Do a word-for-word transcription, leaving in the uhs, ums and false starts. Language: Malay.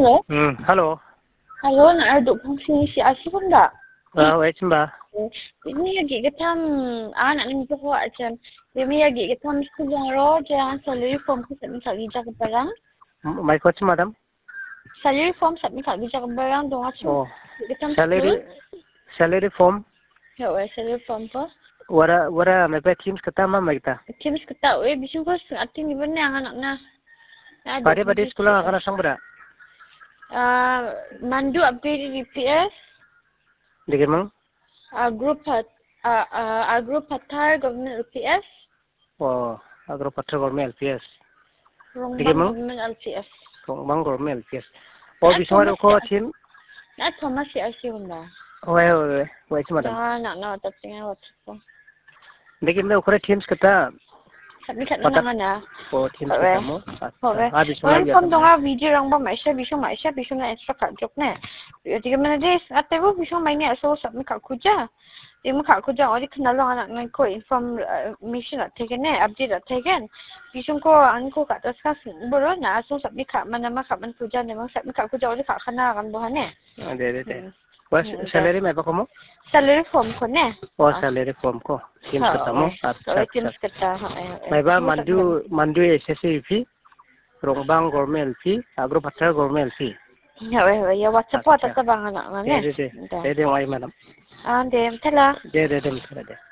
Hello? Hmm, hello. Hello, na arduk pang sini si Asi pun dah. Ah, wait simba. Ini lagi kita anak ni tu kuat macam. Ini lagi kita mesti jangro jangan salary form ku submit kat gija ke barang. My coach madam. Salary form submit kat gija ke barang dong acu. Oh. Salary salary form. Ya, weh salary form tu. Wara wara me pe teams kata ma magta. Teams kita weh bisu ko ating ni benar anak na. Pada pada sekolah kana sang bera. Ah, mandu upgrade D P S. Dikir mang? Uh, group hat, uh, uh, our group Hatar Government L P S. Oh, agro patra government L P S. Rongbang Government L P S. Rongbang government L P S. Oh, bismar ko chin. Na Thomas si Asi hunda. Oh, wait, wait, madam. Ya, nak nak tak tinggal WhatsApp. Dikir me ukore teams kata. Sabi kat nang ana. Oh, teams kata mo. Okay. Ah, bismar ya. Kon donga video rang ba mai share bisong mai share bisong na extra kat jok ne. Dikir mana des ate bo bisong mai ne so submit kat kuja. Di mo kat kuja ori kenal lang anak ngai ko inform mission at taken ne update at taken. Bisong ko an ko kat discuss boro na so submit kat mana ma kat man kuja ne mo submit kat kuja ori kat kana kan bo ne. Ada ada. Was salary me pa ko mo? Salary form ko ne. Oh, salary form ko. Teams kata mo. Sorry, teams kata. May ba mandu mandu S S A fee, Rongbang government fee, agro patra government fee. Ya, ya, ya WhatsApp po at sa bang anak nga ne. Dede, dede, dede, madam. Ah, dem, tala. Dede, dede, dede.